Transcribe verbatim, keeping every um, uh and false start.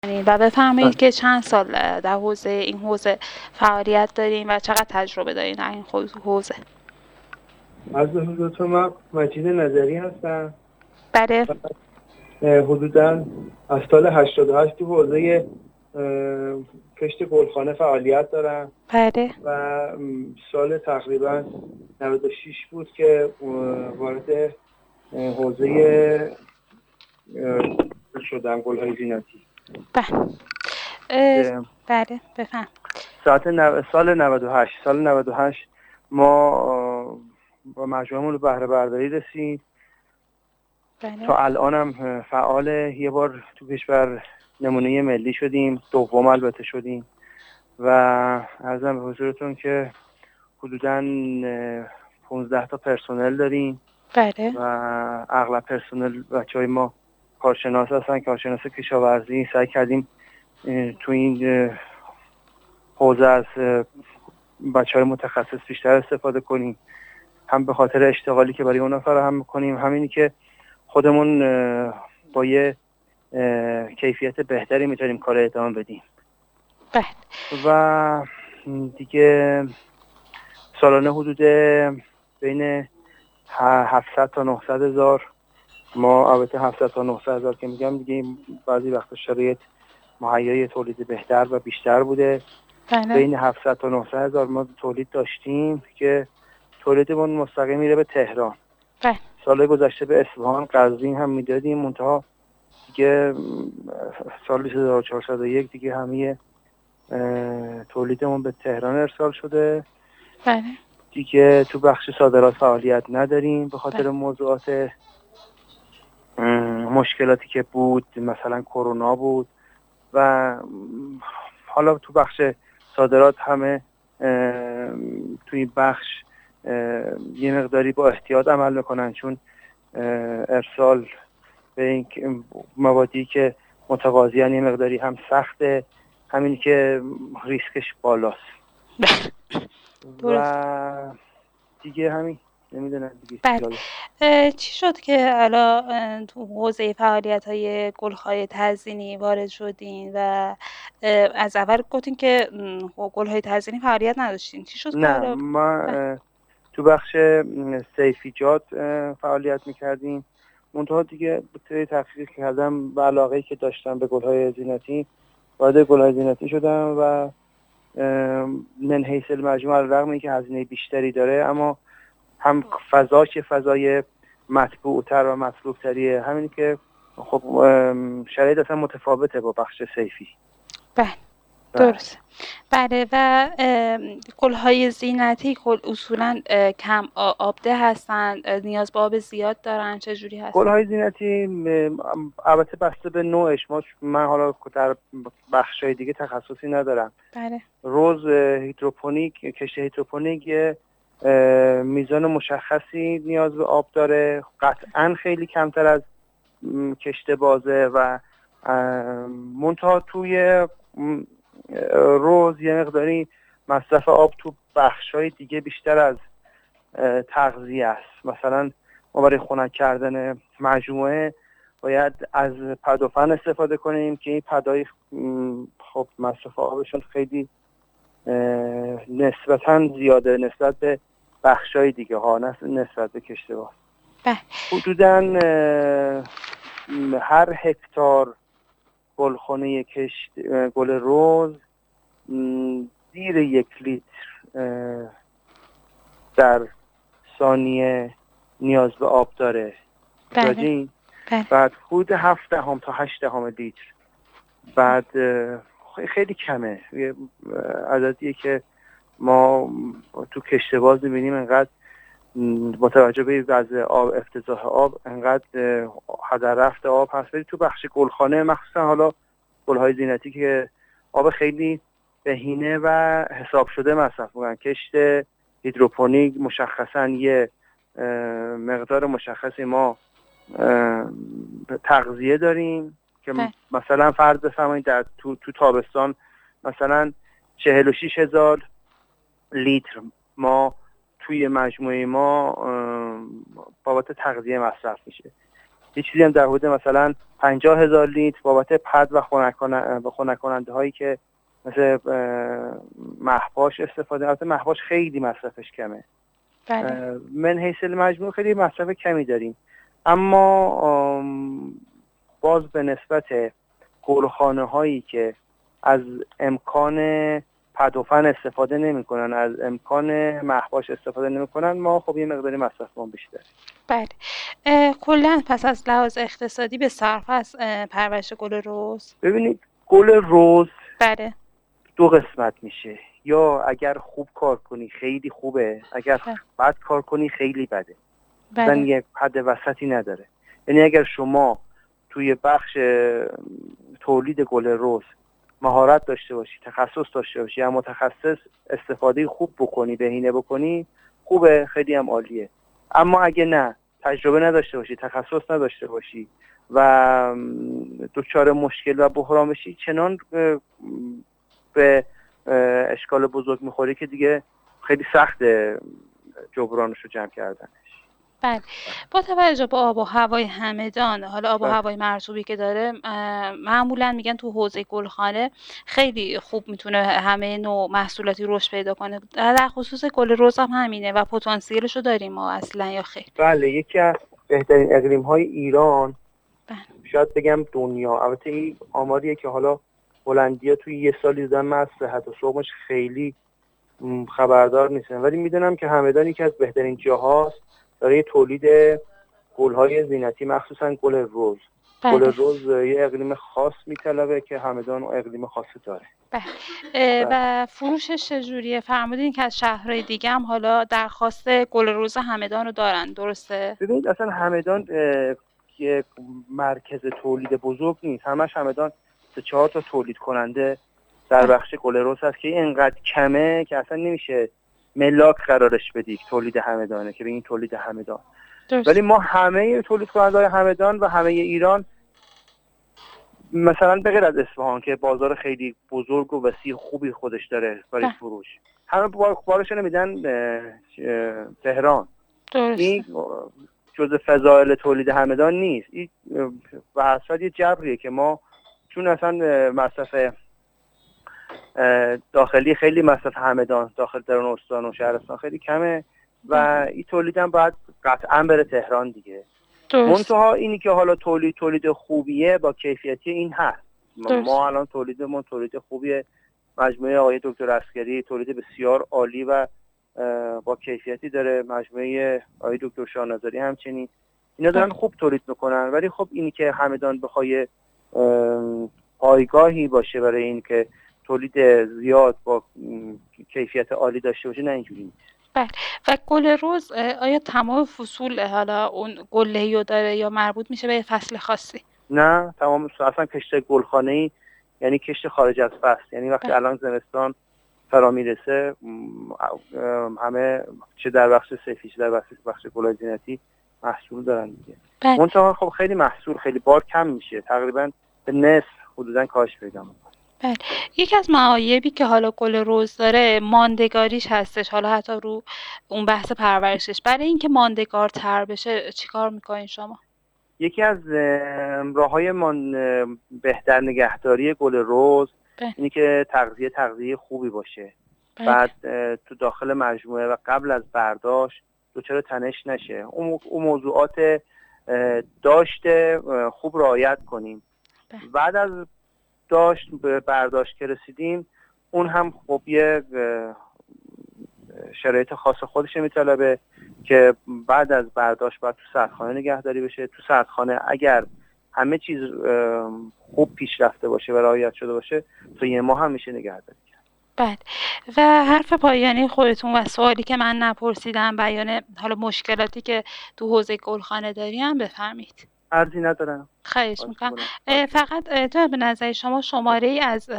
و بفرمایید که چند سال در حوزه این حوزه فعالیت دارین و چقدر تجربه دارین در این حوزه؟ از حضورتون من مجید نظری هستم. بله. حدوداً از سال هشتاد و هشت تو حوزه کشت گلخانه فعالیت دارم. بله. و سال تقریباً نود و شش بود که وارد حوزه شدم گل‌های زینتی. بله. بله بفهم. ساعت نو... سال نود و هشت سال نود و هشت ما با مجموعمون رو بهره برداری رسید. بله. تا الان هم فعال، یه بار تو کشور نمونه ملی شدیم، دوم البته شدیم و عرضم به حضورتون که حدوداً پانزده تا پرسنل داریم. بله. و اغلب پرسنل بچهای ما کارشناس هستن، کارشناس کشاورزی. سعی کردیم تو این حوزه از بچهای متخصص بیشتر استفاده کنیم، هم به خاطر اشتغالی که برای اونا فراهم میکنیم، همینی که خودمون با یه کیفیت بهتری میتونیم کار ادامه بدیم. بله. و دیگه سالانه حدود بین هفتصد تا نهصد هزار، ما البته هفتصد تا نهصد هزار که میگم دیگه بعضی وقتا شرایط مهیای تولید بهتر و بیشتر بوده. بله. بین هفتصد تا نهصد هزار ما تولید داشتیم که تولیدمون مستقیم میره به تهران. بله. سال گذشته به اصفهان، قزوین هم میدادیم، منتها دیگه سال هزار و چهارصد و یک دیگه همه تولیدمون به تهران ارسال شده. بله. دیگه تو بخش صادرات فعالیت نداریم به خاطر بله. موضوعات مشکلاتی که بود، مثلا کرونا بود. و حالا تو بخش صادرات همه توی این بخش یه مقداری با احتیاط عمل میکنن، چون ارسال به این موادی که متقاضیان یه مقداری هم سخته، همین که ریسکش بالاست. و دیگه همین نمیدونم دیگه. بله. چی شد که حالا تو حوزه فعالیت های گل‌های تزیینی وارد شدین و از اول گفتین که گل‌های تزیینی فعالیت نداشتین؟ چی شد؟ نه، ما تو بخش سیفیجات فعالیت میکردیم، منتها دیگه به تحقیق کردم و علاقه‌ای که داشتم به گل‌های زینتی وارد گل‌های زینتی شدم و من حیث المجموع رغم اینکه هزینه بیشتری داره، اما هم فضاش فضای مطبوع‌تر و مطلوب‌تریه، همین که خب شرایط اصلا متفاوته با بخش سیفی. بله درست. بله. و گل‌های زینتی کل اصولاً کم آبده هستند، نیاز به آب زیاد دارن، چه جوری هست؟ گل‌های زینتی البته بسته به نوعش، ما من حالا در بخش‌های دیگه تخصصی ندارم. بله. روز هیدروپونیک، کشت هیدروپونیک میزان مشخصی نیاز به آب داره، قطعاً خیلی کمتر از کشت بازه و منتها توی روز یه مقداری مصرف آب تو بخش‌های دیگه بیشتر از تغذیه است. مثلا ما برای خنک کردن مجموعه باید از پدوفن استفاده کنیم که این پدای خب مصرف آبشون خیلی نسبتاً زیاده نسبت به بخش‌های دیگه ها، نسبت به کشت باز. حدوداً هر هکتار گلخانه کشت گل روز زیر یک لیتر در ثانیه نیاز به آب داره. بله. بله. بعد حدود هفت دهم تا هشت دهم لیتر. بعد خیلی کمه، عددیه که ما تو کشت باز می‌بینیم انقدر با توجه به وضع آب، افتضاح آب، انقدر هدر رفت آب هست. ولی تو بخش گلخانه مخصوصا حالا گل‌های زینتی که آب خیلی بهینه و حساب شده مصرف می‌کنن، کشت هیدروپونیک مشخصا یه مقدار مشخصی ما تغذیه داریم که بله. مثلا فرض بفرمایید در تو, تو تابستان مثلا چهل و شش هزار لیتر ما توی مجموعه ما بابت تغذیه مصرف میشه. یه چیزی هم در حدود مثلا پنجاه هزار لیتر بابت پد و خنک کننده هایی که مثل محباش استفاده. البته محباش خیلی مصرفش کمه. بله. من حیث مجموع خیلی مصرف کمی داریم، اما باز به نسبت گلخانه هایی که از امکان پدوفن استفاده نمی کنن، از امکان محباش استفاده نمی کنن، ما خب یه مقداری مصرفمون بیشتر. بله. کلا پس از لحاظ اقتصادی به صرف از پرورش گل رز؟ ببینید گل رز بله دو قسمت میشه، یا اگر خوب کار کنی خیلی خوبه، اگر بله. بد کار کنی خیلی بده. بله. مثلا یک حد وسطی نداره. یعنی اگر شما توی بخش تولید گل رز مهارت داشته باشی، تخصص داشته باشی، یا متخصص استفاده خوب بکنی، بهینه بکنی، خوبه، خیلی هم عالیه. اما اگه نه، تجربه نداشته باشی، تخصص نداشته باشی و دچار مشکل و بحران بشی، چنان به اشکال بزرگ میخوری که دیگه خیلی سخت جبرانش رو جمع کردنش. بله. با توجه به آب و هوای همدان، حالا آب و هوای مرطوبی که داره، معمولا میگن تو حوزه گلخانه خیلی خوب میتونه همه نوع محصولاتی رشد پیدا کنه. در خصوص گل رز هم همینه و پتانسیلش رو داریم ما اصلا یا خیر؟ بله، یکی از بهترین اقلیم های ایران، بله. شاید بگم دنیا. البته این آماریه که حالا هلندیا توی یه سالی دیدن، من از صحت و سقمش خیلی خبردار نیستم، ولی میدونم که همدان یکی از بهترین جاهاست برای تولید گل‌های زینتی، مخصوصا گل رز. بله. گل رز یه اقلیم خاص میطلبه که همدان اقلیم خاصی داره. بله. و فروشش چجوریه؟ فرمودین که از شهرهای دیگه هم حالا درخواست گل رز همدان رو دارن، درسته؟ ببینید اصلا همدان یک مرکز تولید بزرگ نیست، همش همدان سه چهار تا تولید کننده در بخش گل رز هست که اینقدر کمه که اصلا نمیشه ملاک قرارش بدی تولید همدانه که به این تولید همدان. ولی ما همه تولید کننده‌های همدان و همه ایران، مثلا به غیر از اصفهان که بازار خیلی بزرگ و وسیع خوبی خودش داره برای فروش، همه بارش نمیدن تهران. این جزء فضائل تولید همدان نیست، این واسه یه جبریه که ما چون اصلا مصرف داخلی خیلی مصرف همدان داخل درون استان و شهرستان خیلی کمه و این تولید هم باید قطعا بره تهران دیگه. منتها اینی که حالا تولید تولید خوبیه با کیفیتی این هست. درست. ما الان تولیدمون تولید خوبیه، مجموعه آقای دکتر عسکری تولید بسیار عالی و با کیفیتی داره، مجموعه آقای دکتر شاهنظری همچنین، اینا دارن خوب تولید میکنن. ولی خب اینی که همدان بخوای پایگاهی باشه برای این که تولید زیاد با کیفیت عالی داشته باشه، نه اینجوری نیست. بله. و گل رز آیا تمام فصول حالا اون گله‌ایو داره یا مربوط میشه به فصل خاصی؟ نه، تمام اصلا کشت گلخانه‌ای یعنی کشت خارج از فصل. یعنی وقتی بله. الان زمستان فرا میرسه، همه چه در بخش سیفی چه در بخش بخش گل‌های زینتی محصول دارن دیگه. بله. منتها خب خیلی محصول خیلی بار کم میشه، تقریبا به نصف حدوداً کاهش پیدا میکنه. بله. یکی از معایبی که حالا گل رز داره ماندگاریش هستش، حالا حتی رو اون بحث پرورشش. برای اینکه ماندگارتر بشه چیکار میکنین شما؟ یکی از راه‌های من بهتر نگهداری گل رز اینه که تغذیه تغذیه خوبی باشه. بله. بعد تو داخل مجموعه و قبل از برداشت دچار تنش نشه. اون موضوعات داشت خوب رعایت کنیم. بله. بعد از داشت به برداشت که رسیدیم، اون هم خب یه شرایط خاص خودش میطلبه که بعد از برداشت باید تو سردخانه نگهداری بشه. تو سردخانه اگر همه چیز خوب پیش رفته باشه و رعایت شده باشه، تو یه ماه هم میشه نگهداری کرد. بله. و حرف پایانی خودتون و سوالی که من نپرسیدم، بیان حالا مشکلاتی که تو حوزه گلخانه داریم بفرمایید. عرضی ندارم. خواهش میکنم. فقط تو به نظر شما شماره ای از